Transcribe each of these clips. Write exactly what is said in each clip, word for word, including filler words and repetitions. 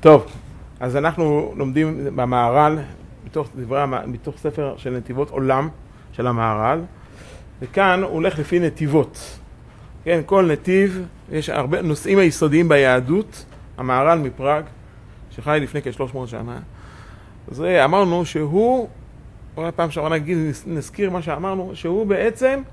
טוב, אז אנחנו לומדים במהר"ל, מתוך, דברי, מתוך ספר של נתיבות עולם של המהר"ל, וכאן הוא הולך לפי נתיבות. כן, כל נתיב, יש הרבה נושאים היסודיים ביהדות, המהר"ל מפראג, שחי לפני כ-שלוש מאות שנה. אז אמרנו שהוא, אולי פעם שעברה נגיד, נזכיר מה שאמרנו, שהוא בעצם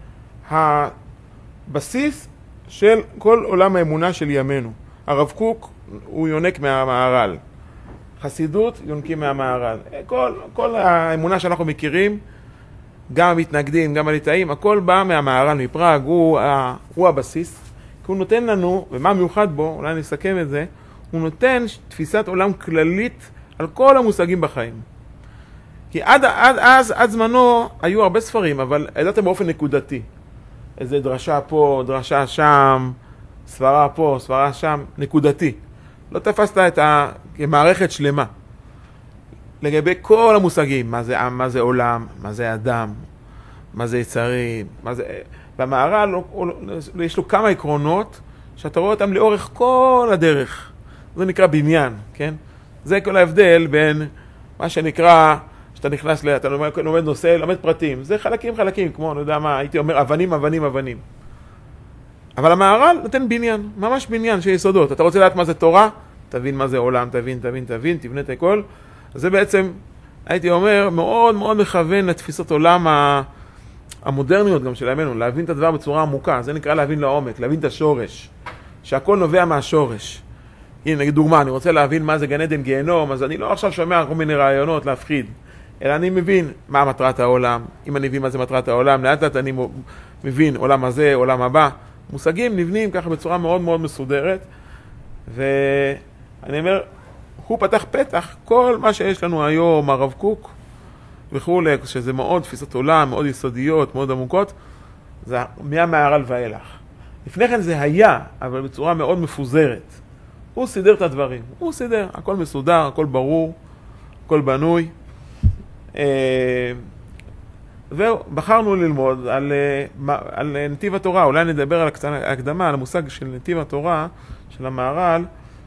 הבסיס של כל עולם האמונה של ימינו. הרב קוק הוא יונק מהמהר"ל. חסידות יונקים מהמהר"ל. כל, כל האמונה שאנחנו מכירים, גם המתנגדים, גם הליטאים, הכל בא מהמהר"ל מפראג, הוא, הוא הבסיס. כי הוא נותן לנו, ומה מיוחד בו, אולי נסכם את זה, הוא נותן תפיסת עולם כללית על כל המושגים בחיים. כי עד, עד, אז, עד זמנו היו הרבה ספרים, אבל ידעתם באופן נקודתי. איזה דרשה פה, דרשה שם, סברה פה, סברה שם, נקודתי. לא תפסת את המערכת שלמה. לגבי כל המושגים, מה זה עם, מה זה עולם, מה זה אדם, מה זה יצרים, מה זה... במהר"ל יש לו כמה עקרונות שאתה רואה אותם לאורך כל הדרך. זה נקרא בניין, כן? זה כל ההבדל בין מה שנקרא, שאתה נכנס, ל... אתה לומד נושא, לומד פרטים. זה חלקים חלקים, כמו, אני יודע מה, הייתי אומר, אבנים, אבנים, אבנים. אבל המהר"ל נותן בניין, ממש בניין של יסודות. אתה רוצה לדעת מה זה תורה? תבין מה זה עולם, תבין, תבין, תבין, תבנה את הכל. אז זה בעצם, הייתי אומר, מאוד מאוד מכוון לתפיסות עולם המודרניות גם של ימינו, להבין את הדבר בצורה עמוקה. זה נקרא להבין לעומק, להבין את השורש, שהכל נובע מהשורש. הנה, נגיד דוגמה, אני רוצה להבין מה זה גן עדן גיהנום, אז אני לא עכשיו שומע כל מיני רעיונות להפחיד, אלא אני מבין מה מטרת העולם. אם אני מבין מה זה מטרת העולם, לאט לאט אני מבין עולם הזה, עולם הבא. מושגים נבנים ככה בצורה מאוד מאוד מסודרת, ואני אומר, הוא פתח פתח כל מה שיש לנו היום, הרב קוק וכו', שזה מאוד תפיסות עולם, מאוד יסודיות, מאוד עמוקות, זה מהמהר"ל ואילך. לפני כן זה היה, אבל בצורה מאוד מפוזרת. הוא סידר את הדברים, הוא סידר, הכל מסודר, הכל ברור, הכל בנוי. זהו, בחרנו ללמוד על, על נתיב התורה. אולי נדבר על הקדמה, על המושג של נתיב התורה, של המהר"ל,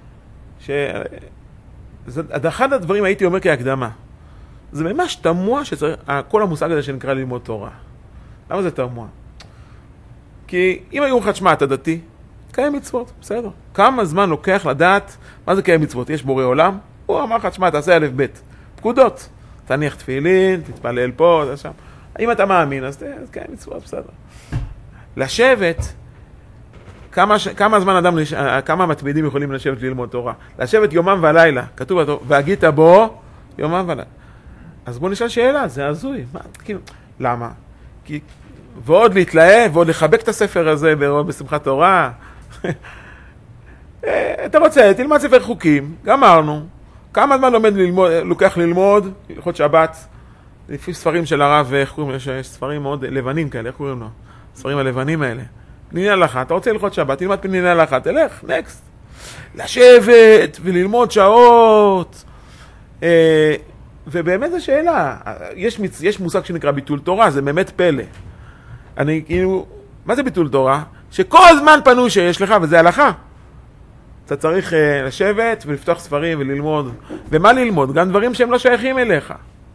שאחד הדברים הייתי אומר כהקדמה. זה ממש תמוה שצריך, כל המושג הזה שנקרא ללמוד תורה. למה זה תמוה? כי אם היו חשמע, אתה דתי, קיים מצוות, בסדר. כמה זמן לוקח לדעת מה זה קיים מצוות? יש בורא עולם? הוא אמר חשמע, תעשה א' ב'. פקודות. תניח תפילין, תתפלל פה, זה שם. אם אתה מאמין, אז קיים מצוות, בסדר. לשבת, כמה, כמה זמן אדם, כמה מתמידים יכולים לשבת ללמוד תורה? לשבת יומם ולילה, כתוב בתורה, והגית בו יומם ולילה. אז בוא נשאל שאלה, זה הזוי. מה, כאילו, למה? כי, ועוד להתלהב, ועוד לחבק את הספר הזה בשמחת תורה. אתה רוצה, תלמד ספר חוקים, גמרנו. כמה זמן לומד ללמוד, לוקח ללמוד, הלכות שבת, לפי ספרים של הרב, איך קוראים, יש ספרים מאוד לבנים כאלה, איך קוראים לו? ספרים הלבנים האלה. פניני הלכה, אתה רוצה ללכות שבת, תלמד פניני הלכה, תלך, נקסט. לשבת וללמוד שעות. ובאמת זו שאלה, יש, יש מושג שנקרא ביטול תורה, זה באמת פלא. אני כאילו, מה זה ביטול תורה? שכל זמן פנוי שיש לך, וזה הלכה. אתה צריך uh, לשבת ולפתוח ספרים וללמוד. ומה ללמוד? גם דברים שהם לא שייכים אליך.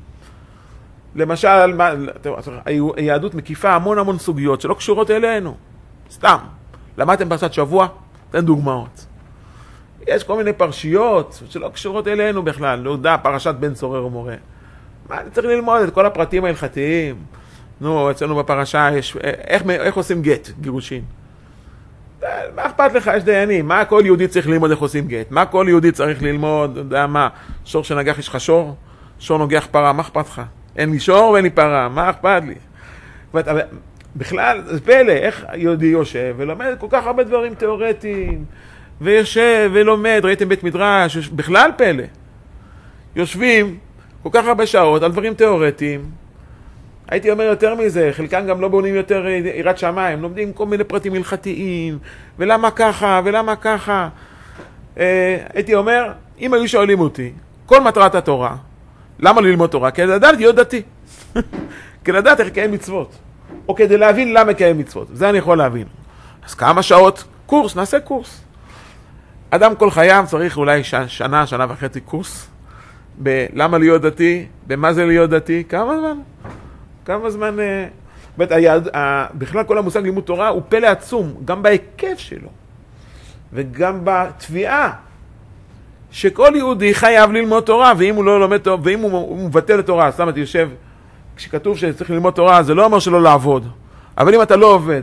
למשל, מה, היהדות מקיפה המון המון סוגיות שלא קשורות אלינו. סתם. למדתם פרשת שבוע? תן דוגמאות. יש כל מיני פרשיות שלא קשורות אלינו בכלל. לא יודע, פרשת בן צורר ומורה. מה, אני צריך ללמוד את כל הפרטים ההלכתיים. נו, אצלנו בפרשה יש, איך, איך עושים גט, גירושין? מה אכפת לך? יש דיינים. מה כל יהודי צריך ללמוד איך עושים גט? מה כל יהודי צריך ללמוד? יודע מה? שור שנגח, יש לך שור? שור נוגח פרה, מה אכפת לך? אין לי שור ואין לי פרה, מה אכפת לי? בכלל, זה פלא, איך יהודי יושב ולומד כל כך הרבה דברים תיאורטיים, ויושב ולומד, ראיתם בית מדרש, בכלל פלא. יושבים כל כך הרבה שעות על דברים תיאורטיים, הייתי אומר יותר מזה, חלקם גם לא בונים יותר יראת שמיים, לומדים כל מיני פרטים הלכתיים, ולמה ככה, ולמה ככה. אה, הייתי אומר, אם היו שואלים אותי, כל מטרת התורה, למה ללמוד תורה? כדי לדעת להיות דתי. כדי לדעת איך קיים מצוות. או כדי להבין למה קיים מצוות. זה אני יכול להבין. אז כמה שעות? קורס, נעשה קורס. אדם כל חייו צריך אולי ש... שנה, שנה וחצי קורס, בלמה להיות דתי, במה זה להיות דתי, כמה זמן? כמה זמן... בית, היד... בכלל כל המושג לימוד תורה הוא פלא עצום, גם בהיקף שלו, וגם בתביעה, שכל יהודי חייב ללמוד תורה, ואם הוא לא לומד תורה, ואם הוא, הוא מבטל את תורה, סתם אתה יושב, כשכתוב שצריך ללמוד תורה, זה לא אומר שלא לעבוד, אבל אם אתה לא עובד,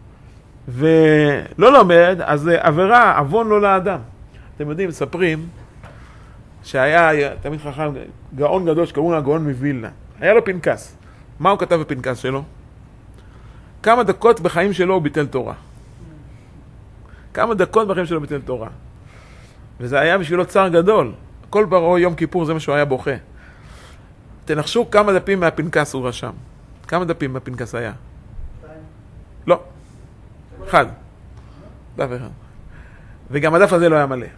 ולא לומד, אז זה עבירה, עוון לא לאדם. אתם יודעים, מספרים, שהיה תמיד חכם, גאון גדול שקראו לה גאון מווילנה, היה לו פנקס. מה הוא כתב בפנקס שלו? כמה דקות בחיים שלו הוא ביטל תורה. כמה דקות בחיים שלו ביטל תורה. וזה היה בשבילו צער גדול. כל פרעה יום כיפור זה מה שהוא היה בוכה. תנחשו כמה דפים מהפנקס הוא רשם. כמה דפים מהפנקס היה? לא. אחד. דף אחד. וגם הדף הזה לא היה מלא.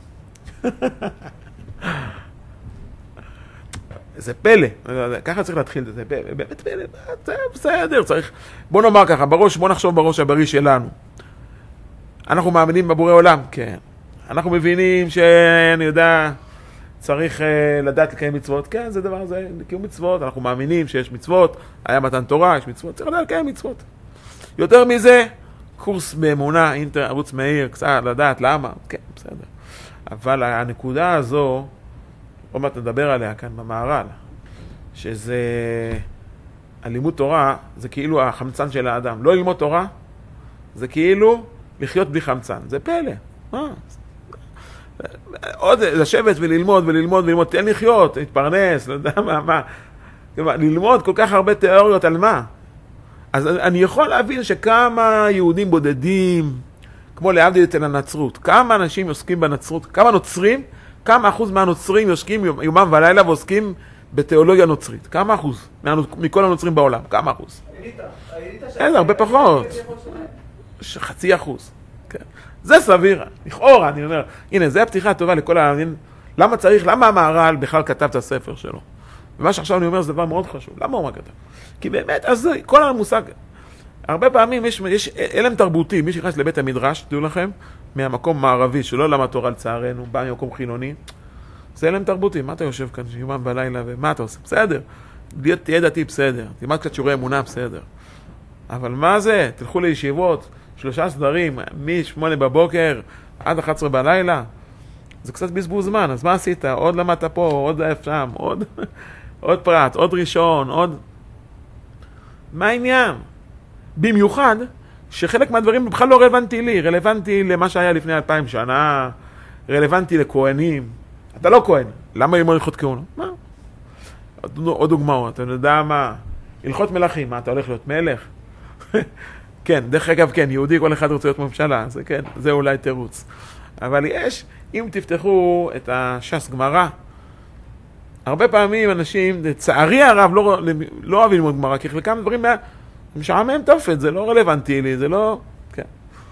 זה פלא. ככה צריך להתחיל את זה. באמת פלא. זה בסדר. צריך... בוא נאמר ככה, בראש, בוא נחשוב בראש הבריא שלנו. אנחנו מאמינים בבורא עולם, כן. אנחנו מבינים שאני יודע, צריך uh, לדעת לקיים מצוות. כן, זה דבר, זה קיום מצוות. אנחנו מאמינים שיש מצוות, היה מתן תורה, יש מצוות, צריך לדעת לקיים מצוות. יותר מזה, קורס באמונה, אינטר, ערוץ מאיר, קצת לדעת למה, כן, בסדר. אבל הנקודה הזו, עוד מעט נדבר עליה כאן במהר"ל, שזה, הלימוד תורה, זה כאילו החמצן של האדם. לא ללמוד תורה, זה כאילו לחיות בלי חמצן. זה פלא. מה? עוד לשבת וללמוד וללמוד וללמוד, תן לחיות, להתפרנס, לא יודע מה, מה. ללמוד כל כך הרבה תיאוריות על מה. אז אני יכול להבין שכמה יהודים בודדים, כמו להבדיל אצל הנצרות, כמה אנשים עוסקים בנצרות, כמה נוצרים, כמה אחוז מהנוצרים יושקים יומם ולילה ועוסקים בתיאולוגיה נוצרית. כמה אחוז מכל הנוצרים בעולם? כמה אחוז? אין, הרבה פחות. חצי אחוז. כן. זה סביר, לכאורה, אני אומר, הנה, זה הפתיחה הטובה לכל העניין. למה צריך, למה המהר"ל בכלל כתב את הספר שלו? ומה שעכשיו אני אומר זה דבר מאוד חשוב. למה הוא מה כתב? כי באמת, אז כל המושג, הרבה פעמים יש, יש אלם תרבותי, מי שנכנס לבית המדרש, תדעו לכם, מהמקום מערבי, שלא למד תורה לצערנו, בא ממקום חילוני, זה אלם תרבותי. מה אתה יושב כאן יומם בלילה, ומה אתה עושה? בסדר. תהיה דתי, בסדר. תלמד קצת שיעורי אמונה, בסדר. אבל מה זה? תלכו לישיבות, שלושה סדרים, מ-שמונה בבוקר עד אחת עשרה בלילה, זה קצת בזבוז זמן. אז מה עשית? עוד למדת פה, עוד שם, עוד, עוד פרט, עוד ראשון, עוד... מה העניין? במיוחד שחלק מהדברים בכלל לא רלוונטי לי, רלוונטי למה שהיה לפני אלפיים שנה, רלוונטי לכהנים. אתה לא כהן, למה ללמוד הלכות כהונה? מה? עוד דוגמאות, אתה יודע מה? הלכות מלכים, מה, אתה הולך להיות מלך? כן, דרך אגב, כן, יהודי, כל אחד רוצה להיות ממשלה, זה כן, זה אולי תירוץ. אבל יש, אם תפתחו את הש"ס גמרא, הרבה פעמים אנשים, לצערי הרב, לא, לא אוהבים ללמוד גמרא, כי חלקם דברים משעמם תופת, זה לא רלוונטי לי, זה לא... כן.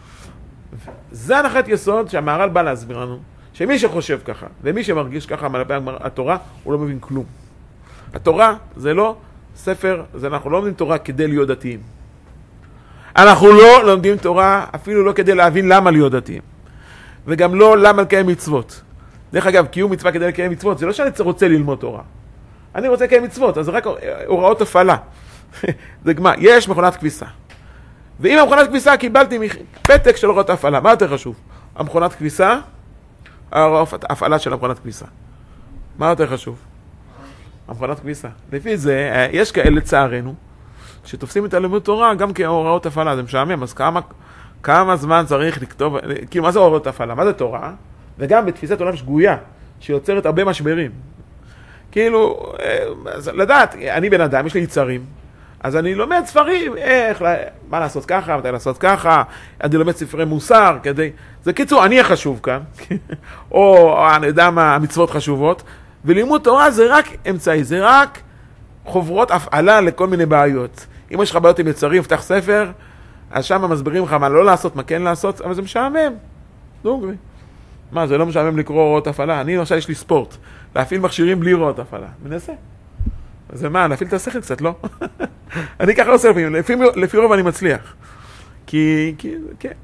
זה הנחת יסוד שהמהר"ל בא להסביר לנו, שמי שחושב ככה, ומי שמרגיש ככה מלפי התורה, הוא לא מבין כלום. התורה זה לא ספר, זה אנחנו לא לומדים תורה כדי להיות דתיים. אנחנו לא לומדים תורה אפילו לא כדי להבין למה להיות דתיים. וגם לא למה לקיים מצוות. דרך אגב, קיום מצווה כדי לקיים מצוות, זה לא שאני רוצה ללמוד תורה. אני רוצה לקיים מצוות, אז זה רק הוראות הפעלה. זה גמר, יש מכונת כביסה. ואם המכונת כביסה קיבלתי פתק של הוראות הפעלה, מה יותר חשוב? המכונת כביסה, ההפעלה של המכונת כביסה. מה יותר חשוב? המכונת כביסה. לפי זה, יש כאלה לצערנו, שתופסים את הלימוד תורה גם כהוראות הפעלה, זה משעמם, אז כמה, כמה זמן צריך לכתוב, כאילו מה זה הוראות הפעלה? מה זה תורה? וגם בתפיסת עולם שגויה, שיוצרת הרבה משברים. כאילו, לדעת, אני בן אדם, יש לי יצרים, אז אני לומד ספרים, איך, מה לעשות ככה, מתי לעשות ככה, אני לומד ספרי מוסר, כדי, זה קיצור, אני החשוב כאן, או אני יודע מה, המצוות חשובות, ולימוד תורה זה רק אמצעי, זה רק חוברות הפעלה לכל מיני בעיות. אם יש לך בעיות עם יצרים, פתח ספר, אז שם מסבירים לך מה לא לעשות, מה כן לעשות, אבל זה משעמם. דוגרי. מה, זה לא משעמם לקרוא הוראות הפעלה? אני למשל יש לי ספורט, להפעיל מכשירים בלי הוראות הפעלה. מנסה. זה מה, להפעיל את השכל קצת, לא? אני ככה עושה לפעמים, לפי, לפי רוב אני מצליח. כי, כי, כן.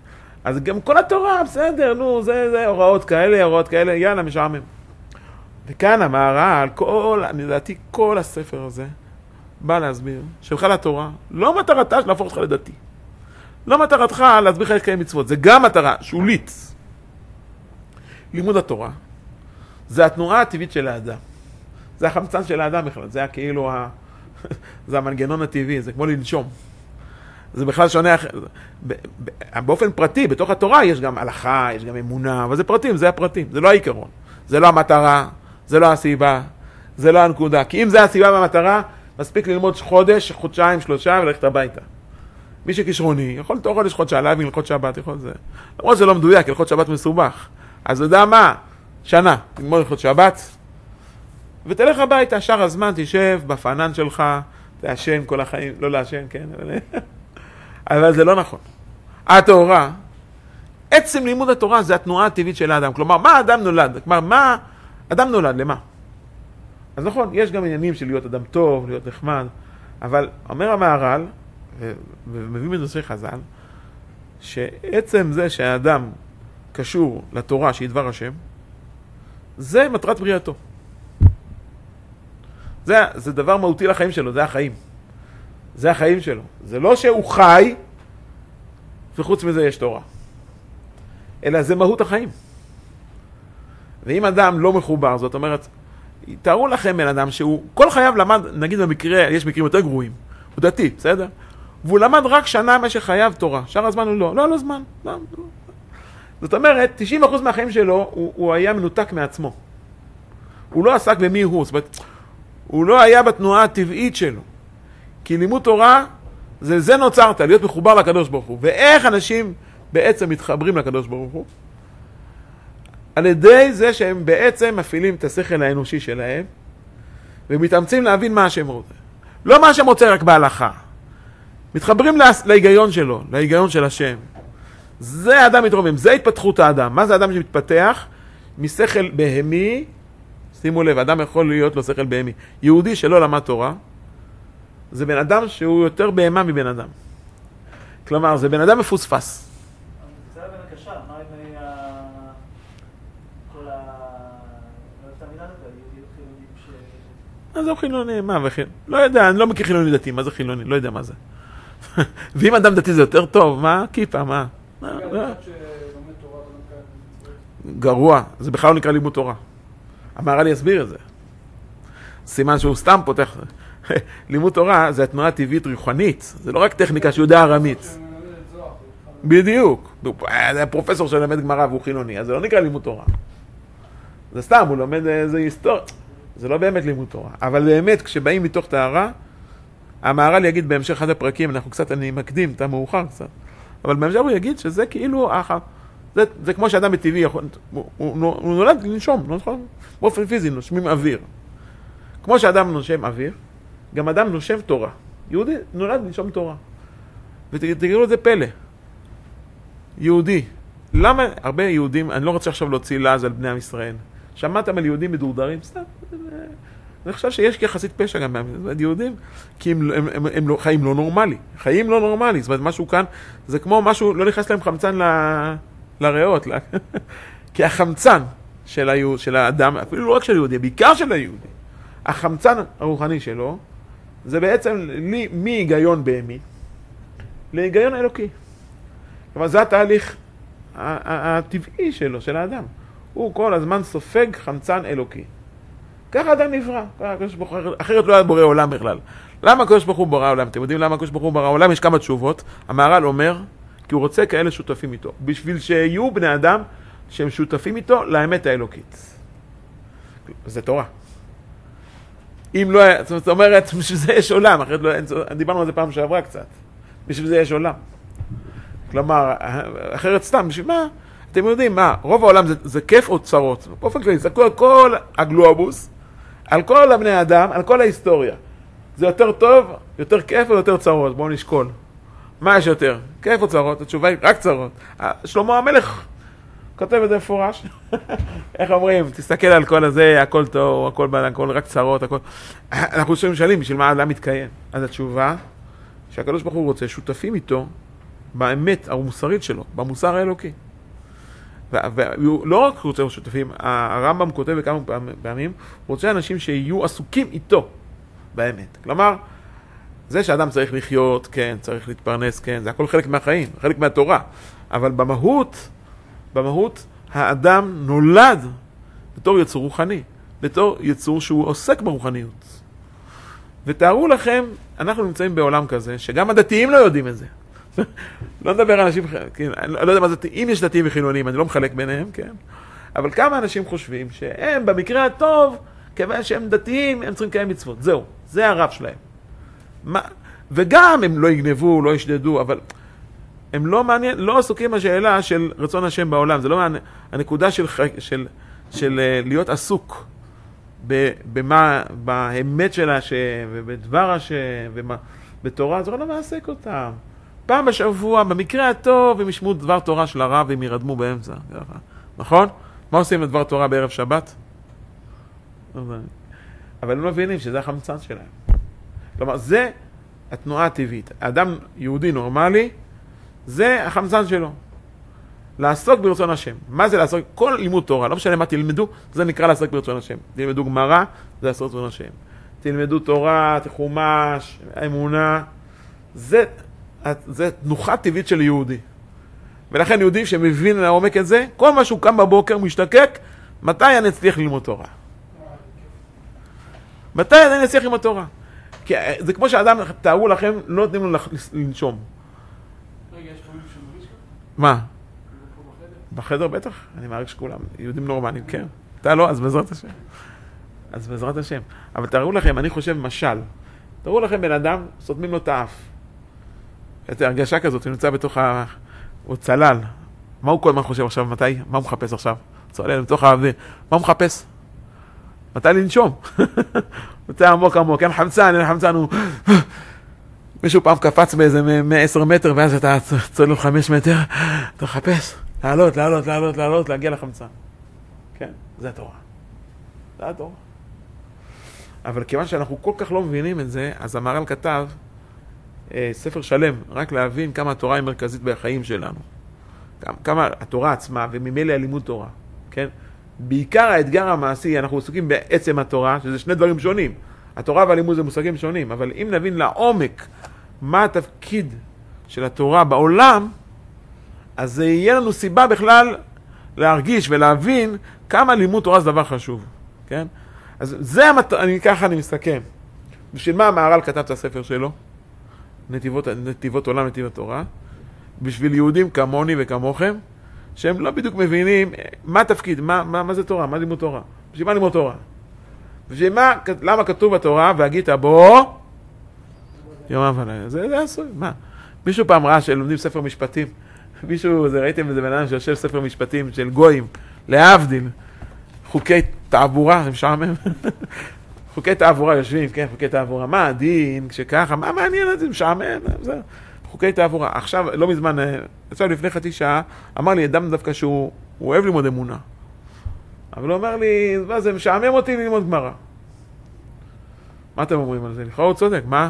אז גם כל התורה, בסדר, נו, זה, זה, הוראות כאלה, הוראות כאלה, יאללה, משעמם. וכאן המהר"ל, כל, אני לדעתי, כל הספר הזה, בא להסביר, שבכלל התורה, לא מטרתה של להפוך אותך לדתי. לא מטרתך להסביר לך לקיים מצוות, זה גם מטרה, שולית. לימוד התורה, זה התנועה הטבעית של האדם. זה החמצן של האדם בכלל, זה כאילו, ה... זה המנגנון הטבעי, זה כמו לנשום. זה בכלל שונה, באופן פרטי, בתוך התורה יש גם הלכה, יש גם אמונה, אבל זה פרטים, זה הפרטים, זה לא העיקרון. זה לא המטרה, זה לא הסיבה, זה לא הנקודה. כי אם זה הסיבה והמטרה, מספיק ללמוד חודש, חודשיים, שלושה, וללכת הביתה. מי שכישרוני, יכול תוך חודש חודש עליו, ללכות שבת, יכול זה. למרות זה לא מדויק, ללכות שבת מסובך. אז אתה יודע מה? שנה, ללמוד ללכות שבת, ותלך הביתה, שאר הזמן תשב בפענן שלך, תעשן כל החיים, לא לעשן, כן? אבל זה לא נכון. התורה, עצם לימוד התורה זה התנועה הטבעית של האדם. כלומר, מה האדם נולד? כלומר, מה אדם נולד? למה? אז נכון, יש גם עניינים של להיות אדם טוב, להיות נחמד, אבל אומר המהר"ל, ומביא מנוסחי חז"ל, שעצם זה שהאדם קשור לתורה שהיא דבר השם, זה מטרת בריאתו. זה, זה דבר מהותי לחיים שלו, זה החיים. זה החיים שלו. זה לא שהוא חי, וחוץ מזה יש תורה. אלא זה מהות החיים. ואם אדם לא מחובר, זאת אומרת, תארו לכם בן אדם שהוא כל חייו למד, נגיד במקרה, יש מקרים יותר גרועים, הוא דתי, בסדר? והוא למד רק שנה משך חייו תורה, שאר הזמן הוא לא, לא, לא זמן. לא, לא. זאת אומרת, תשעים אחוז מהחיים שלו, הוא, הוא היה מנותק מעצמו. הוא לא עסק במי הוא, זאת אומרת, הוא לא היה בתנועה הטבעית שלו. כי לימוד תורה, זה, זה נוצרת, להיות מחובר לקדוש ברוך הוא. ואיך אנשים בעצם מתחברים לקדוש ברוך הוא? על ידי זה שהם בעצם מפעילים את השכל האנושי שלהם, ומתאמצים להבין מה השם רוצה. לא מה השם רוצה רק בהלכה. מתחברים לה, להיגיון שלו, להיגיון של השם. זה האדם מתרומם, זה התפתחות האדם. מה זה האדם שמתפתח? משכל בהמי, שימו לב, האדם יכול להיות לו שכל בהמי. יהודי שלא למד תורה, זה בן אדם שהוא יותר בהמה מבן אדם. כלומר, זה בן אדם מפוספס. זה היה בן הקשר, מה עם כל ה... לא יודעת המילה הזאת, יהודים חילונים ש... מה זה חילוני? מה וכן? לא יודע, אני לא מכיר חילוני דתי, מה זה חילוני? לא יודע מה זה. ואם אדם דתי זה יותר טוב, מה? כיפה, מה? גרוע, זה בכלל לא נקרא לימוד תורה. המהר"ל יסביר את זה. סימן שהוא סתם פותח. לימוד תורה זה התנועה הטבעית רוחנית, זה לא רק טכניקה שיודע ארמית. בדיוק. זה הפרופסור שלמד גמרא והוא חילוני, אז זה לא נקרא לימוד תורה. זה סתם, הוא לומד איזה היסטוריה. זה לא באמת לימוד תורה. אבל באמת, כשבאים מתוך טהרה, המהר"ל יגיד בהמשך אחד הפרקים, אנחנו קצת, אני מקדים, אתה מאוחר קצת, אבל בהמשך הוא יגיד שזה כאילו, זה, זה כמו שאדם בטבעי, הוא, הוא, הוא נולד לנשום, נכון? באופן פיזי, נושמים אוויר. כמו שאדם נושם אוויר, גם אדם נושם תורה. יהודי נולד לנשום תורה. ותגידו את זה פלא. יהודי. למה הרבה יהודים, אני לא רוצה עכשיו להוציא לעז על בני עם ישראל. שמעתם על יהודים מדורדרים? סתם. אני חושב שיש כיחסית פשע גם בעם יהודים, כי הם, הם, הם, הם לא, חיים לא נורמלי. חיים לא נורמלי. זאת אומרת, משהו כאן, זה כמו משהו, לא נכנס להם חמצן ל, לריאות. לה. כי החמצן של, היהוד, של האדם, אפילו לא רק של היהודי, בעיקר של היהודי, החמצן הרוחני שלו, זה בעצם לי, מהיגיון בהמי להיגיון אלוקי. כלומר, זה התהליך הטבעי שלו, של האדם. הוא כל הזמן סופג חמצן אלוקי. ככה אדם נברא. אחרת לא היה בורא עולם בכלל. למה הקדוש ברוך הוא בורא עולם? אתם יודעים למה הקדוש ברוך הוא בורא עולם? יש כמה תשובות. המהר"ל אומר, כי הוא רוצה כאלה שותפים איתו. בשביל שיהיו בני אדם שהם שותפים איתו לאמת האלוקית. זה תורה. אם לא, זאת אומרת, בשביל זה יש עולם, אחרת לא, דיברנו על זה פעם שעברה קצת. בשביל זה יש עולם. כלומר, אחרת סתם, בשביל מה? אתם יודעים מה, רוב העולם זה, זה כיף או צרות. באופן כללי, זה כל, כל הגלובוס, על כל הבני האדם, על כל ההיסטוריה. זה יותר טוב, יותר כיף או יותר צרות? בואו נשקול. מה יש יותר? כיף או צרות? התשובה היא רק צרות. שלמה המלך כותב את זה מפורש. איך אומרים? תסתכל על כל הזה, הכל טוב, הכל בעל, הכל רק צרות, הכל... אנחנו שואלים, בשביל מה האדם מתקיים? אז התשובה, שהקדוש ברוך הוא רוצה שותפים איתו באמת המוסרית שלו, במוסר האלוקי. ולא רק רוצה שותפים, הרמב"ם כותב בכמה פעמים, הוא רוצה אנשים שיהיו עסוקים איתו באמת. כלומר, זה שאדם צריך לחיות, כן, צריך להתפרנס, כן, זה הכל חלק מהחיים, חלק מהתורה. אבל במהות, במהות האדם נולד בתור יצור רוחני, בתור יצור שהוא עוסק ברוחניות. ותארו לכם, אנחנו נמצאים בעולם כזה, שגם הדתיים לא יודעים את זה. לא נדבר על אנשים, כן, אני לא יודע מה זה, אם יש דתיים וחילונים, אני לא מחלק ביניהם, כן? אבל כמה אנשים חושבים שהם במקרה הטוב, כיוון שהם דתיים, הם צריכים לקיים מצוות. זהו, זה הרב שלהם. מה, וגם הם לא יגנבו, לא ישדדו, אבל הם לא מעניין, לא עסוקים בשאלה של רצון השם בעולם. זה לא מעניין, הנקודה של, של, של להיות עסוק במה, באמת של השם, ובדבר השם, ובתורה, זה לא מעסק אותם. פעם בשבוע, במקרה הטוב, הם ישמעו דבר תורה של הרב, והם ירדמו באמצע. נכון? מה עושים לדבר תורה בערב שבת? אבל הם לא מבינים שזה החמצן שלהם. כלומר, זה התנועה הטבעית. אדם יהודי נורמלי, זה החמצן שלו. לעסוק ברצון השם. מה זה לעסוק? כל לימוד תורה, לא משנה מה תלמדו, זה נקרא לעסוק ברצון השם. תלמדו גמרא, זה לעסוק ברצון השם. תלמדו תורה, חומש, אמונה. זה, זה תנוחה טבעית של יהודי. ולכן יהודי שמבין לעומק את זה, כל מה שהוא קם בבוקר משתקק, מתי אני אצליח ללמוד תורה? מתי אני אצליח ללמוד תורה? כי זה כמו שהאדם, תארו לכם, לא נותנים לו לנשום. רגע, יש חברים שמריש כאן? מה? בחדר בטח? אני מעריך שכולם, יהודים נורמליים, כן. אתה לא, אז בעזרת השם. אז בעזרת השם. אבל תראו לכם, אני חושב משל. תראו לכם בן אדם, סותמים לו את האף. את הרגשה כזאת, הוא נמצא בתוך ה... הוא צלל. מה הוא כל מה חושב עכשיו? מתי? מה הוא מחפש עכשיו? צולל בתוך האוויר. מה הוא מחפש? מתי לנשום? מתי עמוק עמוק. אין חמצן, אין חמצן. הוא... מישהו פעם קפץ באיזה מאה מטר, ואז אתה צולל לו חמש מטר, אתה מחפש. לעלות, לעלות, לעלות, לעלות, להגיע לחמצן. כן, זה התורה. זה התורה. אבל כיוון שאנחנו כל כך לא מבינים את זה, אז המהר"ל כתב אה, ספר שלם, רק להבין כמה התורה היא מרכזית בחיים שלנו. כמה, כמה התורה עצמה, וממילא הלימוד תורה. כן? בעיקר האתגר המעשי, אנחנו עסוקים בעצם התורה, שזה שני דברים שונים. התורה והלימוד זה מושגים שונים, אבל אם נבין לעומק מה התפקיד של התורה בעולם, אז זה יהיה לנו סיבה בכלל להרגיש ולהבין כמה לימוד תורה זה דבר חשוב, כן? אז זה המת... אני ככה אני מסתכם. בשביל מה המהר"ל כתב את הספר שלו? נתיבות, נתיבות עולם, נתיב התורה. בשביל יהודים כמוני וכמוכם, שהם לא בדיוק מבינים מה התפקיד, מה, מה, מה זה תורה, מה לימוד תורה. בשביל מה לימוד תורה? בשביל מה, למה כתוב בתורה, והגית בו יומם ולילה. זה, זה עשוי, מה? מישהו פעם ראה שלומדים ספר משפטים, מישהו, זה ראיתם איזה בן אדם שיושב ספר משפטים של גויים, להבדיל, חוקי תעבורה, זה משעמם. חוקי תעבורה יושבים, כן, חוקי תעבורה, מה הדין, כשככה, מה מעניין את זה, משעמם, זה, חוקי תעבורה. עכשיו, לא מזמן, עכשיו לפני חצי שעה, אמר לי אדם דווקא שהוא אוהב ללמוד אמונה. אבל הוא אומר לי, מה זה, משעמם אותי ללמוד גמרא. מה אתם אומרים על זה? לכאורה הוא צודק, מה?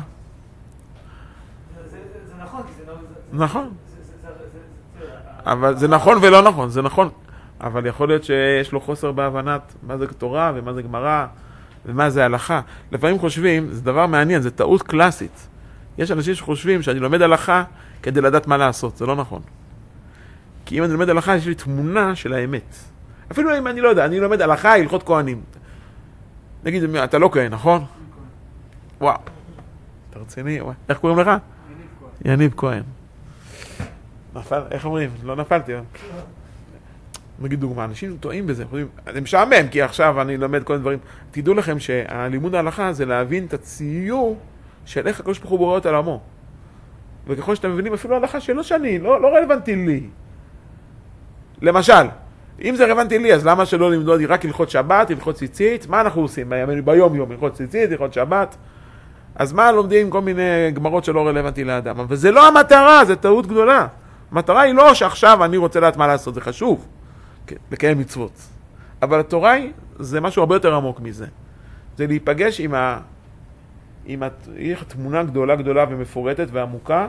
זה נכון, כי זה לא... נכון. אבל זה נכון ולא נכון, זה נכון. אבל יכול להיות שיש לו חוסר בהבנת מה זה תורה ומה זה גמרא ומה זה הלכה. לפעמים חושבים, זה דבר מעניין, זה טעות קלאסית. יש אנשים שחושבים שאני לומד הלכה כדי לדעת מה לעשות, זה לא נכון. כי אם אני לומד הלכה, יש לי תמונה של האמת. אפילו אם אני לא יודע, אני לומד הלכה, הלכות כהנים. נגיד, אתה לא כהן, נכון? וואו. אתה רציני? איך קוראים לך? יניב כהן. נפל, איך אומרים? לא נפלתי. נגיד דוגמה, אנשים טועים בזה, זה משעמם, כי עכשיו אני לומד כל הדברים. תדעו לכם שהלימוד ההלכה זה להבין את הציור של איך הקדוש ברוך הוא בורא את עולמו. וככל שאתם מבינים אפילו ההלכה שלא שאני, לא, לא רלוונטי לי. למשל, אם זה רלוונטי לי, אז למה שלא ללמוד רק הלכות שבת, הלכות ציצית? מה אנחנו עושים ביום יום? הלכות ציצית, הלכות שבת? אז מה לומדים כל מיני גמרות שלא רלוונטי לאדם? אבל זה לא המטרה, זה טעות גדולה. המטרה היא לא שעכשיו אני רוצה לדעת מה לעשות, זה חשוב, לקיים מצוות. אבל התורה היא, זה משהו הרבה יותר עמוק מזה. זה להיפגש עם ה... עם התמונה גדולה גדולה ומפורטת ועמוקה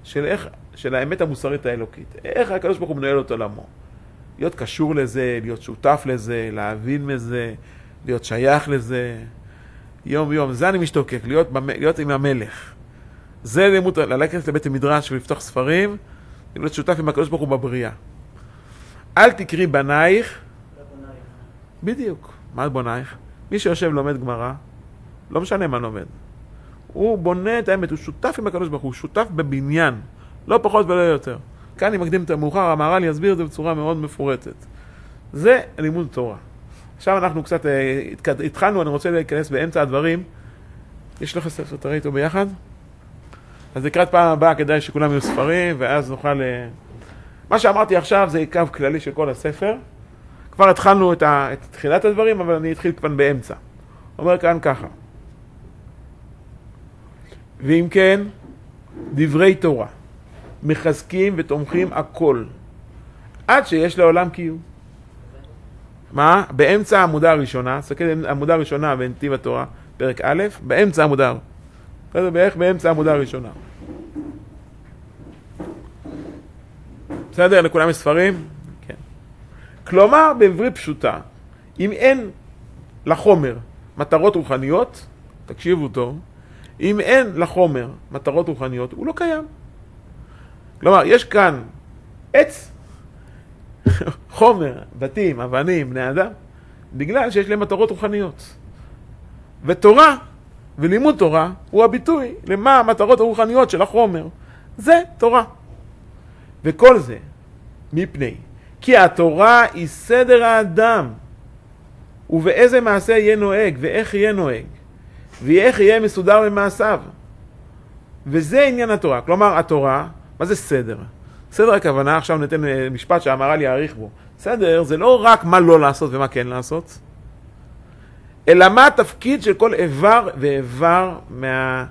של, איך, של האמת המוסרית האלוקית. איך הקדוש ברוך הוא מנהל את עולמו. להיות קשור לזה, להיות שותף לזה, להבין מזה, להיות שייך לזה. יום יום, זה אני משתוקק, להיות, להיות עם המלך. זה לימוד, ללכת לבית המדרש ולפתוח ספרים, להיות שותף עם הקדוש ברוך הוא בבריאה. אל תקרי בנייך. בדיוק. מה בנייך? מי שיושב לומד גמרא, לא משנה מה לומד. הוא בונה את האמת, הוא שותף עם הקדוש ברוך הוא, הוא שותף בבניין, לא פחות ולא יותר. כאן אני מקדים את המאוחר, המהר"ל יסביר את זה בצורה מאוד מפורטת. זה לימוד תורה. עכשיו אנחנו קצת התחלנו, אני רוצה להיכנס באמצע הדברים. יש לך ספר, תראי איתו ביחד? אז לקראת פעם הבאה כדאי שכולם יהיו ספרים, ואז נוכל... מה שאמרתי עכשיו זה קו כללי של כל הספר. כבר התחלנו את, ה... את תחילת הדברים, אבל אני אתחיל כאן באמצע. אומר כאן ככה. ואם כן, דברי תורה מחזקים ותומכים הכל, עד שיש לעולם קיום. מה? באמצע העמודה הראשונה, תסתכל העמודה הראשונה בנתיב התורה, פרק א', באמצע העמודה. זה בערך באמצע העמודה הראשונה. בסדר? לכולם יש ספרים? כן. כלומר, בעברית פשוטה, אם אין לחומר מטרות רוחניות, תקשיבו טוב, אם אין לחומר מטרות רוחניות, הוא לא קיים. כלומר, יש כאן עץ, חומר, בתים, אבנים, בני אדם, בגלל שיש להם מטרות רוחניות. ותורה ולימוד תורה הוא הביטוי למה המטרות הרוחניות של החומר. זה תורה. וכל זה מפני כי התורה היא סדר האדם, ובאיזה מעשה יהיה נוהג ואיך יהיה נוהג, ואיך יהיה מסודר במעשיו. וזה עניין התורה. כלומר, התורה, מה זה סדר? סדר הכוונה, עכשיו ניתן משפט שהמהר"ל יעריך בו. סדר זה לא רק מה לא לעשות ומה כן לעשות, אלא מה התפקיד של כל איבר ואיבר מה,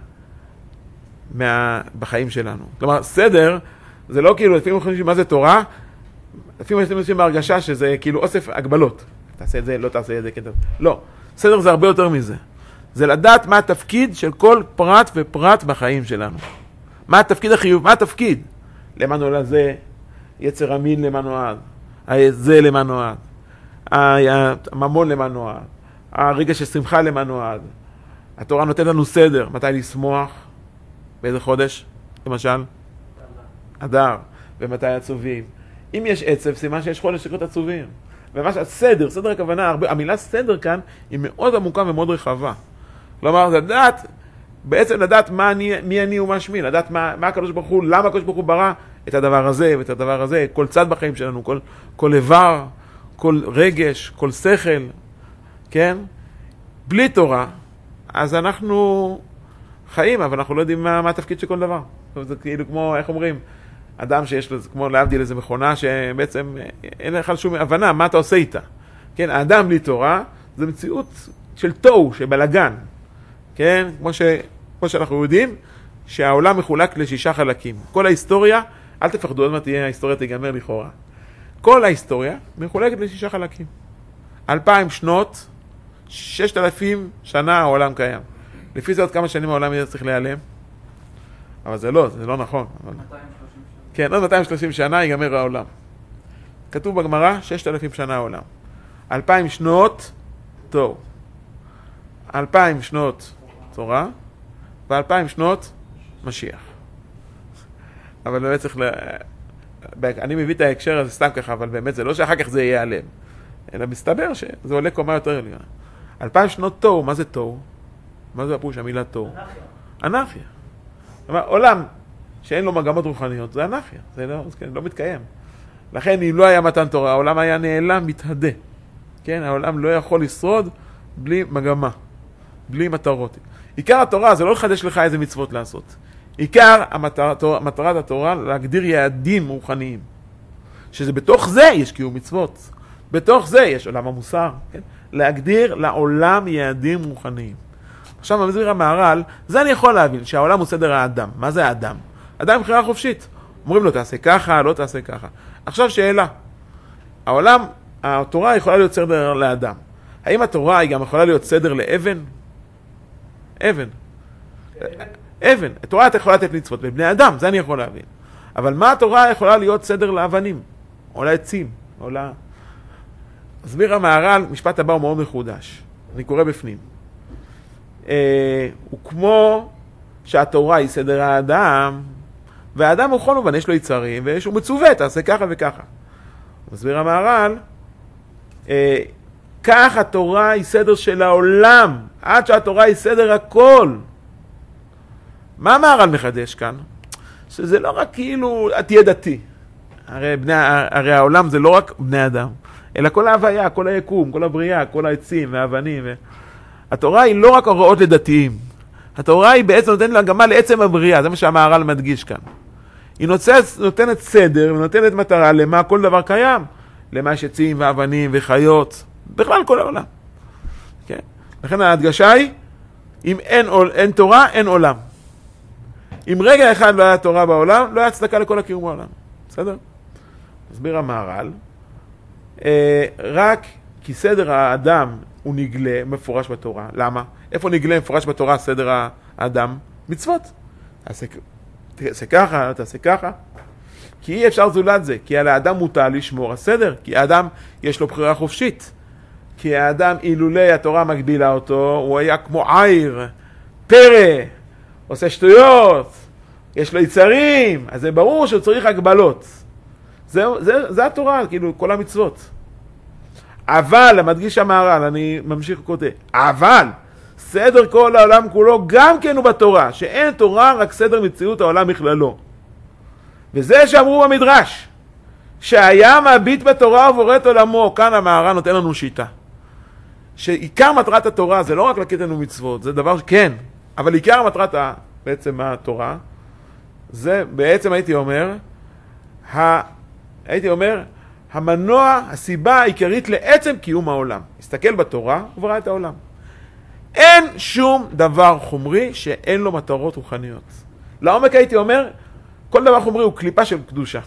מה, בחיים שלנו. כלומר, סדר זה לא כאילו, לפעמים חושבים מה זה תורה, לפעמים אתם עושים בהרגשה שזה כאילו אוסף הגבלות. תעשה את זה, לא תעשה את זה, כן. לא, סדר זה הרבה יותר מזה. זה לדעת מה התפקיד של כל פרט ופרט בחיים שלנו. מה התפקיד החיוב, מה התפקיד? למה נולד זה, יצר המין למה נועד, זה למה נועד, הממון למה נועד, הרגע של שמחה למה נועד. התורה נותנת לנו סדר, מתי לשמוח, באיזה חודש, למשל? אדר, ומתי עצובים. אם יש עצב, סימן שיש חודש שקרות עצובים. ומה שהסדר, סדר הכוונה, הרבה, המילה סדר כאן היא מאוד עמוקה ומאוד רחבה. כלומר, לדעת, בעצם לדעת מה אני, מי אני ומה שמי, לדעת מה, מה הקדוש ברוך הוא, למה הקדוש ברוך הוא ברא את הדבר הזה ואת הדבר הזה, כל צד בחיים שלנו, כל, כל איבר, כל רגש, כל שכל, כן? בלי תורה, אז אנחנו חיים, אבל אנחנו לא יודעים מה, מה התפקיד של כל דבר. זה כאילו כמו, איך אומרים, אדם שיש לו, כמו להבדיל איזה מכונה שבעצם אין לך שום הבנה מה אתה עושה איתה. כן, האדם בלי תורה זה מציאות של תוהו, של בלגן. כן, כמו, ש, כמו שאנחנו יודעים, שהעולם מחולק לשישה חלקים. כל ההיסטוריה, אל תפחדו, עוד מה תהיה, ההיסטוריה תיגמר לכאורה. כל ההיסטוריה מחולקת לשישה חלקים. אלפיים שנות, ששת אלפים שנה העולם קיים. לפי זה עוד כמה שנים העולם יהיה צריך להיעלם? אבל זה לא, זה לא נכון. אבל... כן, עוד מאתיים ושלושים שנה ייגמר העולם. כתוב בגמרא, ששת אלפים שנה העולם. אלפיים שנות, תוהו. אלפיים שנות תורה, ואלפיים שנות משיח. אבל באמת צריך ל... אני מביא את ההקשר הזה סתם ככה, אבל באמת זה לא שאחר כך זה יהיה עליהם. אלא מסתבר שזה עולה קומה יותר עליונה. אלפיים שנות תוהו, מה זה תוהו? מה זה הפירוש המילה תוהו? אנרכיה. אנרכיה. כלומר, עולם שאין לו מגמות רוחניות, זה אנרכיה. זה לא, זה לא מתקיים. לכן, אם לא היה מתן תורה, העולם היה נעלם, מתהדה. כן? העולם לא יכול לשרוד בלי מגמה, בלי מטרות. עיקר התורה זה לא לחדש לך איזה מצוות לעשות. עיקר המטרת, מטרת התורה להגדיר יעדים רוחניים. שזה בתוך זה יש קיום מצוות. בתוך זה יש עולם המוסר. כן? להגדיר לעולם יעדים רוחניים. עכשיו מסביר המהר"ל, זה אני יכול להבין, שהעולם הוא סדר האדם. מה זה האדם? אדם בחירה חופשית. אומרים לו, תעשה ככה, לא תעשה ככה. עכשיו שאלה. העולם, התורה יכולה להיות סדר לאדם. האם התורה היא גם יכולה להיות סדר לאבן? אבן. אבן. התורה אתה יכולה לתת מצוות, בבני אדם, זה אני יכול להבין. אבל מה התורה יכולה להיות סדר לאבנים? או לעצים, או ל... הסביר המהר"ל, משפט הבא הוא מאוד מחודש. אני קורא בפנים. אה, הוא כמו שהתורה היא סדר האדם, והאדם הוא כל מובן, יש לו יצרים, ויש הוא מצווה, תעשה ככה וככה. מסביר המהר"ל, אה, כך התורה היא סדר של העולם, עד שהתורה היא סדר הכל. מה המהר"ל מחדש כאן? שזה לא רק כאילו, תהיה דתי. הרי, בני, הרי העולם זה לא רק בני אדם, אלא כל ההוויה, כל היקום, כל הבריאה, כל העצים והאבנים. ו... התורה היא לא רק הוראות לדתיים. התורה היא בעצם נותנת לה גם לעצם הבריאה, זה מה שהמהר"ל מדגיש כאן. היא נותנת, נותנת סדר ונותנת מטרה למה כל דבר קיים. למה יש עצים ואבנים וחיות, בכלל כל העולם. כן? לכן ההדגשה היא, אם אין, אין תורה, אין עולם. אם רגע אחד לא היה תורה בעולם, לא היה הצדקה לכל הקיום בעולם. בסדר? מסביר המהר"ל, אה, רק כי סדר האדם הוא נגלה מפורש בתורה. למה? איפה נגלה מפורש בתורה סדר האדם? מצוות. תעשה, תעשה ככה, תעשה ככה. כי אי אפשר זולת זה, כי על האדם מותר לשמור הסדר, כי האדם יש לו בחירה חופשית. כי האדם אילולי התורה מגבילה אותו, הוא היה כמו עיר, פרא, עושה שטויות, יש לו יצרים, אז זה ברור שהוא צריך הגבלות. זה, זה, זה התורה, כאילו, כל המצוות. אבל, המדגיש המהר"ל, אני ממשיך כותב, אבל, סדר כל העולם כולו גם כן הוא בתורה, שאין תורה רק סדר מציאות העולם בכללו. וזה שאמרו במדרש, שהיה מביט בתורה ובורא את עולמו, כאן המהר"ל נותן לנו שיטה. שעיקר מטרת התורה זה לא רק לתת לנו מצוות, זה דבר כן, אבל עיקר מטרת בעצם התורה, זה בעצם הייתי אומר, ה, הייתי אומר, המנוע, הסיבה העיקרית לעצם קיום העולם. הסתכל בתורה וברא את העולם. אין שום דבר חומרי שאין לו מטרות רוחניות. לעומק הייתי אומר, כל דבר חומרי הוא קליפה של קדושה.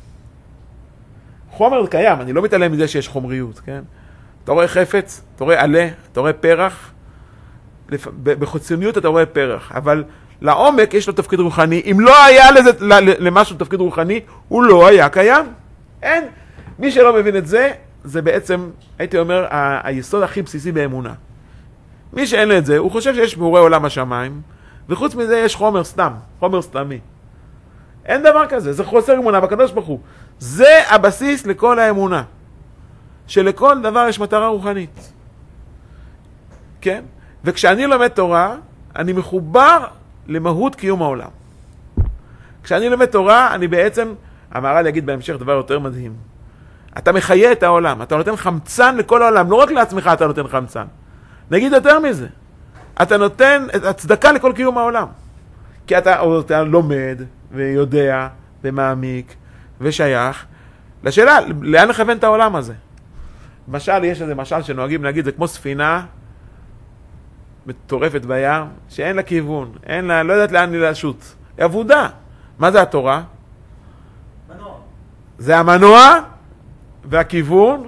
חומר קיים, אני לא מתעלם מזה שיש חומריות, כן? אתה רואה חפץ, אתה רואה עלה, אתה רואה פרח, בחוציוניות אתה רואה פרח, אבל לעומק יש לו תפקיד רוחני. אם לא היה לזה, למשהו תפקיד רוחני, הוא לא היה קיים. אין. מי שלא מבין את זה, זה בעצם, הייתי אומר, ה- היסוד הכי בסיסי באמונה. מי שאין לו את זה, הוא חושב שיש בורא עולם השמיים, וחוץ מזה יש חומר סתם, חומר סתמי. אין דבר כזה, זה חוסר אמונה בקדוש ברוך הוא. זה הבסיס לכל האמונה. שלכל דבר יש מטרה רוחנית. כן? וכשאני לומד תורה, אני מחובר למהות קיום העולם. כשאני לומד תורה, אני בעצם, המהר"ל יגיד בהמשך דבר יותר מדהים. אתה מחיה את העולם, אתה נותן חמצן לכל העולם, לא רק לעצמך אתה נותן חמצן. נגיד יותר מזה, אתה נותן את הצדקה לכל קיום העולם. כי אתה, אתה לומד ויודע ומעמיק ושייך לשאלה, לאן לכוון את העולם הזה? משל, יש איזה משל שנוהגים להגיד, זה כמו ספינה מטורפת בים, שאין לה כיוון, אין לה, לא יודעת לאן היא לשוט. היא עבודה. מה זה התורה? מנוע. זה המנוע והכיוון,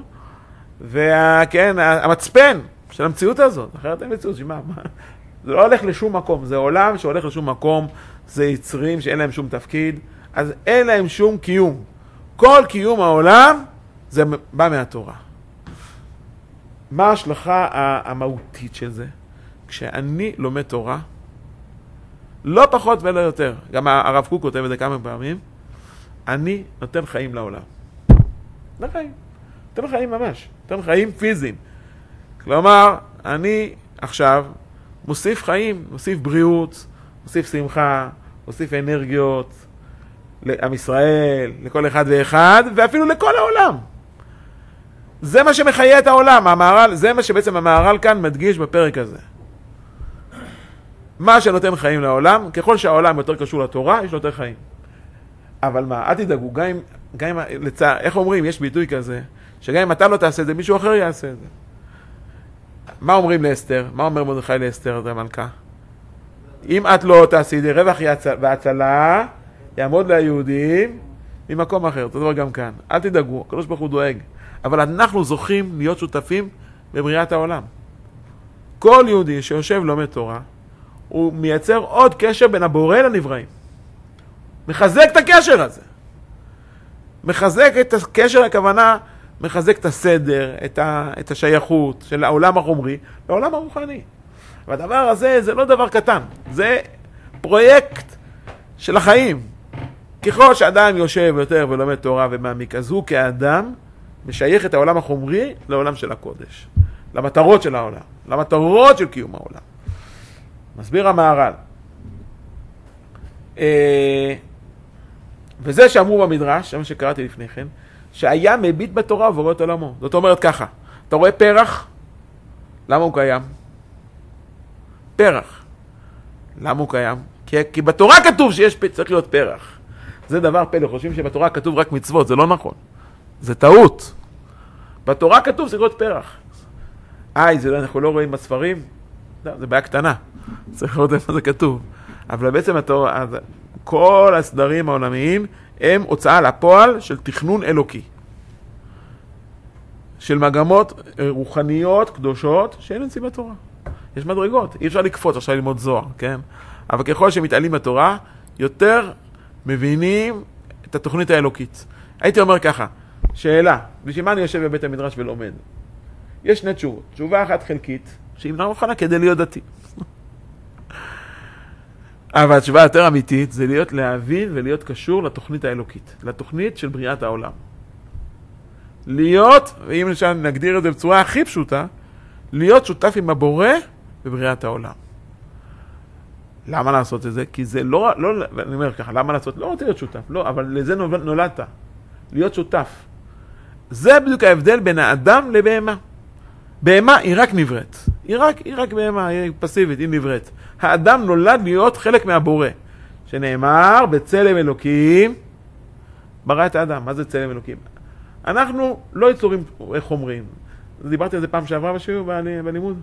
וכן, המצפן של המציאות הזאת. אחרת אין מציאות, שמה, מה? זה לא הולך לשום מקום, זה עולם שהולך לשום מקום, זה יצרים שאין להם שום תפקיד, אז אין להם שום קיום. כל קיום העולם זה בא מהתורה. מה ההשלכה המהותית של זה? כשאני לומד תורה, לא פחות ולא יותר, גם הרב קוק כותב את זה כמה פעמים, אני נותן חיים לעולם. נותן חיים. נותן חיים ממש. נותן חיים פיזיים. כלומר, אני עכשיו מוסיף חיים, מוסיף בריאות, מוסיף שמחה, מוסיף אנרגיות לעם ישראל, לכל אחד ואחד, ואפילו לכל העולם. זה מה שמחיה את העולם, המהר"ל, זה מה שבעצם המהר"ל כאן מדגיש בפרק הזה. מה שנותן חיים לעולם, ככל שהעולם יותר קשור לתורה, יש לו יותר חיים. אבל מה, אל תדאגו, גם אם, גם אם, לצע, איך אומרים, יש ביטוי כזה, שגם אם אתה לא תעשה את זה, מישהו אחר יעשה את זה. מה אומרים לאסתר? מה אומר מרדכי לאסתר, זה המלכה? אם את לא תעשי את זה, רווח והצלה, יעמוד ליהודים ממקום אחר. אותו דבר גם כאן. אל תדאגו, הקדוש ברוך הוא דואג. אבל אנחנו זוכים להיות שותפים בבריאת העולם. כל יהודי שיושב לומד תורה, הוא מייצר עוד קשר בין הבורא לנבראים. מחזק את הקשר הזה. מחזק את הקשר, הכוונה, מחזק את הסדר, את, ה, את השייכות של העולם החומרי לעולם הרוחני. והדבר הזה זה לא דבר קטן, זה פרויקט של החיים. ככל שאדם יושב יותר ולומד תורה ומעמיק, אז הוא כאדם משייך את העולם החומרי לעולם של הקודש, למטרות של העולם, למטרות של קיום העולם. מסביר המהר"ל. וזה שאמרו במדרש, מה שקראתי לפני כן, שהיה מביט בתורה ורואה את עולמו. זאת אומרת ככה, אתה רואה פרח? למה הוא קיים? פרח. למה הוא קיים? כי, כי בתורה כתוב שיש צריך להיות פרח. זה דבר פלא, חושבים שבתורה כתוב רק מצוות, זה לא נכון. זה טעות. בתורה כתוב צריך להיות פרח. איי, זה, אנחנו לא רואים בספרים? לא, זה בעיה קטנה. צריך לראות איפה זה כתוב. אבל בעצם התורה, כל הסדרים העולמיים הם הוצאה לפועל של תכנון אלוקי. של מגמות רוחניות, קדושות, שאין אצלי בתורה. יש מדרגות, אי אפשר לקפוץ עכשיו ללמוד זוהר, כן? אבל ככל שמתעלים בתורה, יותר מבינים את התוכנית האלוקית. הייתי אומר ככה, שאלה, בשביל מה אני יושב בבית המדרש ולומד? יש שני תשובות. תשובה אחת חלקית, שהיא לא מוכנה כדי להיות דתי. אבל התשובה יותר אמיתית זה להיות להבין ולהיות קשור לתוכנית האלוקית, לתוכנית של בריאת העולם. להיות, ואם נגדיר את זה בצורה הכי פשוטה, להיות שותף עם הבורא בבריאת העולם. למה לעשות את זה? כי זה לא, לא, אני אומר ככה, למה לעשות? לא רוצה להיות שותף, לא, אבל לזה נולדת, להיות שותף. זה בדיוק ההבדל בין האדם לבהמה. בהמה היא רק נבראת, היא רק, היא רק בהמה, היא פסיבית, היא נבראת. האדם נולד להיות חלק מהבורא, שנאמר בצלם אלוקים, ברא את האדם. מה זה צלם אלוקים? אנחנו לא יצורים חומריים. דיברתי על זה פעם שעברה בשיעור בלימוד?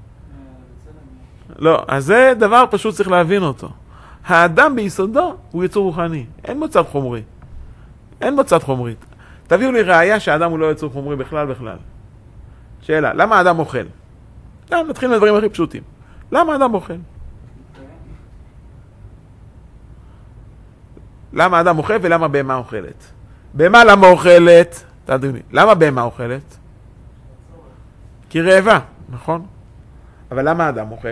לא, אז זה דבר פשוט צריך להבין אותו. האדם ביסודו הוא יצור רוחני, אין בו צד חומרי. אין בו צד חומרית. תביאו לי ראיה שהאדם הוא לא יצור חומרי בכלל בכלל. שאלה, למה האדם אוכל? גם נתחיל מהדברים הכי פשוטים. למה האדם אוכל? למה האדם אוכל ולמה בהמה אוכלת? בהמה למה אוכלת? תדעו לי, למה בהמה אוכלת? כי רעבה, נכון? אבל למה האדם אוכל?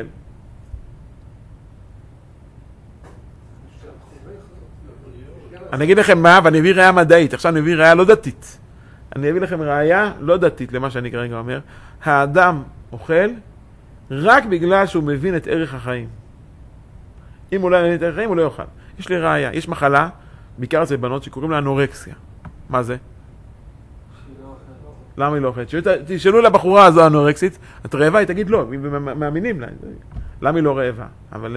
אני אגיד לכם מה, ואני אביא ראיה מדעית. עכשיו אני אביא ראיה לא דתית. אני אביא לכם ראיה לא דתית למה שאני כרגע אומר. האדם אוכל רק בגלל שהוא מבין את ערך החיים. אם הוא לא מבין את ערך החיים, הוא לא יאכל. יש לי ראיה, יש מחלה, בעיקר אצל בנות שקוראים לה אנורקסיה. מה זה? למה היא לא אוכלת? תשאלו לבחורה הזו אנורקסית, את רעבה? היא תגיד לא, מאמינים לה. למה היא לא רעבה? אבל...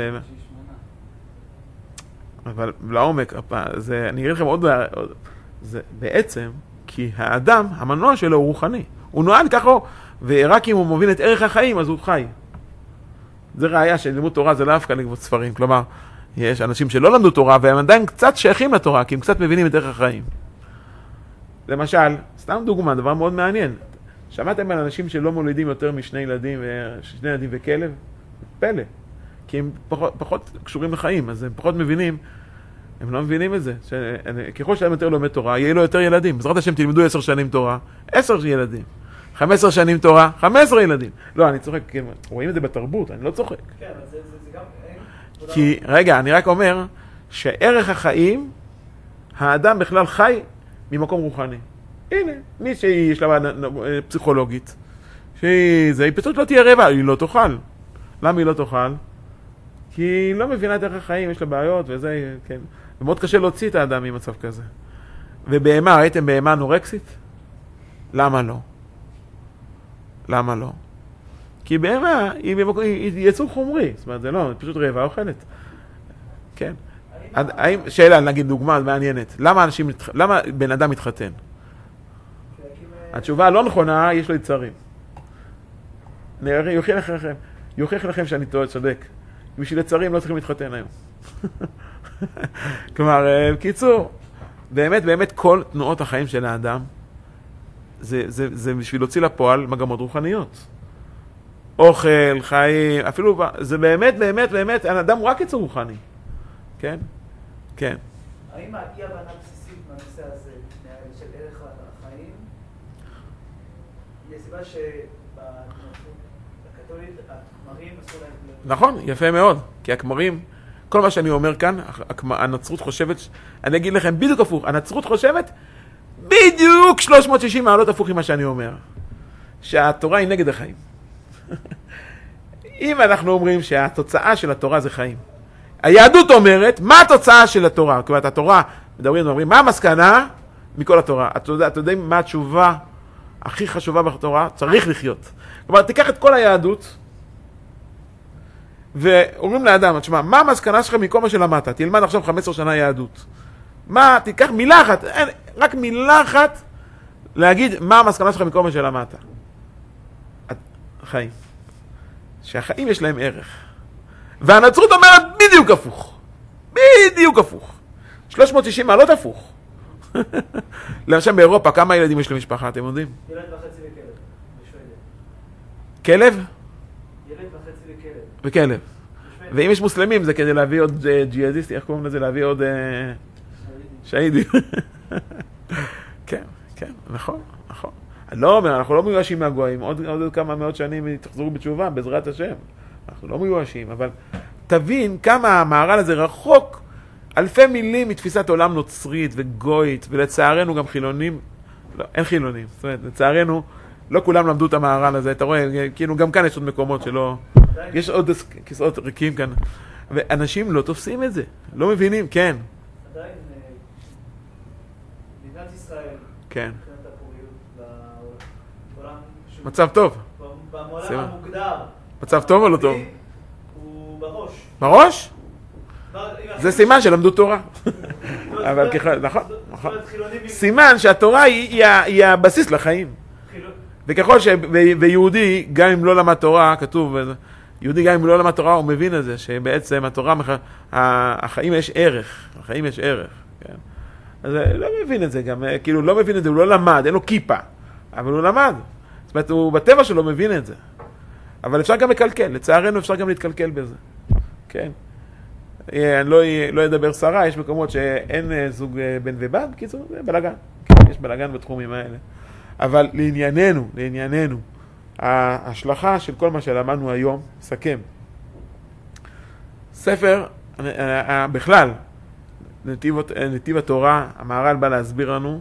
אבל לעומק, זה, אני אגיד לכם עוד, זה בעצם, כי האדם, המנוע שלו הוא רוחני. הוא נועד ככה, ורק אם הוא מבין את ערך החיים, אז הוא חי. זה ראיה שלימוד תורה זה לא אף כאן לגבות ספרים. כלומר, יש אנשים שלא למדו תורה, והם עדיין קצת שייכים לתורה, כי הם קצת מבינים את ערך החיים. למשל, סתם דוגמה, דבר מאוד מעניין. שמעתם על אנשים שלא מולידים יותר משני ילדים, שני ילדים וכלב? פלא. כי הם פחות, פחות קשורים לחיים, אז הם פחות מבינים, הם לא מבינים את זה. ככל שאדם יותר לומד תורה, יהיה לו יותר ילדים. בעזרת השם תלמדו עשר שנים תורה, עשר ילדים. חמש עשרה שנים תורה, חמש עשרה ילדים. לא, אני צוחק, רואים את זה בתרבות, אני לא צוחק. כן, אבל זה, זה, זה גם... כי, רגע, אני רק אומר, שערך החיים, האדם בכלל חי ממקום רוחני. הנה, מי שיש לה פסיכולוגית, שהיא, זה, היא פשוט לא תהיה רעבה, היא לא תאכל. למה היא לא תאכל? כי היא לא מבינה את ערך החיים, יש לה בעיות וזה, כן. ומאוד קשה להוציא את האדם ממצב כזה. ובהמה, ראיתם בהמה אנורקסית? למה לא? למה לא? כי בהמה היא, במקום, היא, היא יצור חומרי, זאת אומרת, זה לא, היא פשוט רעבה אוכלת. כן. האם, שאלה, נגיד דוגמה מעניינת, למה אנשים, למה בן אדם מתחתן? התשובה הלא נכונה, יש לו יצרים. יוכיח לכם, יוכיח לכם שאני טועה, צודק. בשביל יצרים לא צריכים להתחתן היום. כלומר, בקיצור, באמת, באמת כל תנועות החיים של האדם, זה, זה, זה בשביל להוציא לפועל מגמות רוחניות. אוכל, חיים, אפילו, זה באמת, באמת, באמת, האדם הוא רק יצור רוחני. כן? כן. האם האי-הבנה בסיסית מהנושא הזה, של ערך החיים, היא הסיבה שבקתולית, הכמרים עשו להם... נכון, יפה מאוד. כי הכמרים, כל מה שאני אומר כאן, הנצרות חושבת, אני אגיד לכם בדיוק הפוך, הנצרות חושבת בדיוק שלוש מאות ושישים מעלות הפוך ממה שאני אומר. שהתורה היא נגד החיים. אם אנחנו אומרים שהתוצאה של התורה זה חיים, היהדות אומרת, מה התוצאה של התורה? כלומר, התורה, מדברים, אומרים, מה המסקנה מכל התורה? אתה יודע, אתה יודע מה התשובה הכי חשובה בתורה? צריך לחיות. כלומר, תיקח את כל היהדות, ואומרים לאדם, תשמע, מה המסקנה שלך מכל מה שלמדת? תלמד עכשיו חמש עשרה שנה יהדות. מה, תיקח מילה אחת, אין, רק מילה אחת, להגיד מה המסקנה שלך מכל מה שלמדת. חיים. שהחיים יש להם ערך. והנצרות אומרת בדיוק הפוך. בדיוק הפוך. שלוש מאות ושישים מעלות הפוך. למשל באירופה, כמה ילדים יש למשפחה, אתם יודעים? ילד וחצי וכלב. בשוודיה. כלב? ילד וחצי וכלב. וכלב. ואם יש מוסלמים, זה כדי להביא עוד ג'יהאדיסטי, איך קוראים לזה? להביא עוד שהידים. כן, כן, נכון, נכון. אני לא אומר, אנחנו לא מיואשים מהגויים, עוד, עוד כמה מאות שנים תחזרו בתשובה, בעזרת השם. אנחנו לא מיואשים, אבל תבין כמה המהר"ל הזה רחוק אלפי מילים מתפיסת עולם נוצרית וגוית, ולצערנו גם חילונים, לא, אין חילונים, זאת אומרת, לצערנו, לא כולם למדו את המהר"ל הזה, אתה רואה, כאילו גם כאן יש עוד מקומות שלא, יש עוד כיסאות ריקים כאן, ואנשים לא תופסים את זה, לא מבינים, כן. עדיין, מדינת ישראל, כן. מבחינת הפוריות, בעולם, מצב טוב. בעולם המוגדר, מצב טוב או לא טוב? הוא בראש. בראש? זה סימן שלמדו תורה. אבל ככל, נכון, נכון. סימן שהתורה היא הבסיס לחיים. וככל שיהודי, גם אם לא למד תורה, כתוב, יהודי גם אם לא למד תורה, הוא מבין את זה, שבעצם התורה, החיים יש ערך, החיים יש ערך. אז לא מבין את זה גם, כאילו לא מבין את זה, הוא לא למד, אין לו כיפה, אבל הוא למד. זאת אומרת, הוא בטבע שלו מבין את זה. אבל אפשר גם לקלקל, לצערנו אפשר גם להתקלקל בזה. כן. אני לא, לא אדבר שרה, יש מקומות שאין זוג בן ובת, קיצור, זה בלגן. כן, יש בלגן בתחומים האלה. אבל לענייננו, לענייננו, ההשלכה של כל מה שלמדנו היום, סכם. ספר, בכלל, נתיב, נתיב התורה, המהר"ל בא להסביר לנו,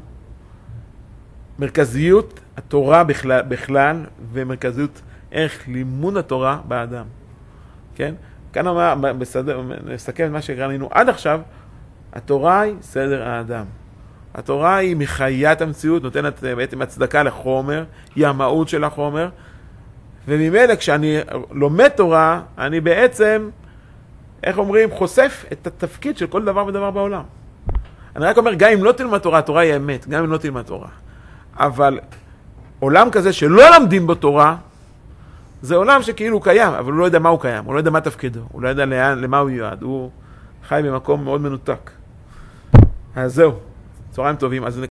מרכזיות התורה בכלל, בכלל ומרכזיות ערך לימוד התורה באדם. כן? כאן אמר, נסכם את מה שקראנו עד עכשיו, התורה היא סדר האדם. התורה היא מחיית המציאות, נותנת בעצם הצדקה לחומר, היא המהות של החומר, וממילא כשאני לומד תורה, אני בעצם, איך אומרים, חושף את התפקיד של כל דבר ודבר בעולם. אני רק אומר, גם אם לא תלמד תורה, התורה היא אמת, גם אם לא תלמד תורה. אבל עולם כזה שלא למדים בו תורה, זה עולם שכאילו הוא קיים, אבל הוא לא יודע מה הוא קיים, הוא לא יודע מה תפקידו, הוא לא יודע לאן, למה הוא יועד, הוא חי במקום מאוד מנותק. אז זהו, צהריים טובים. אז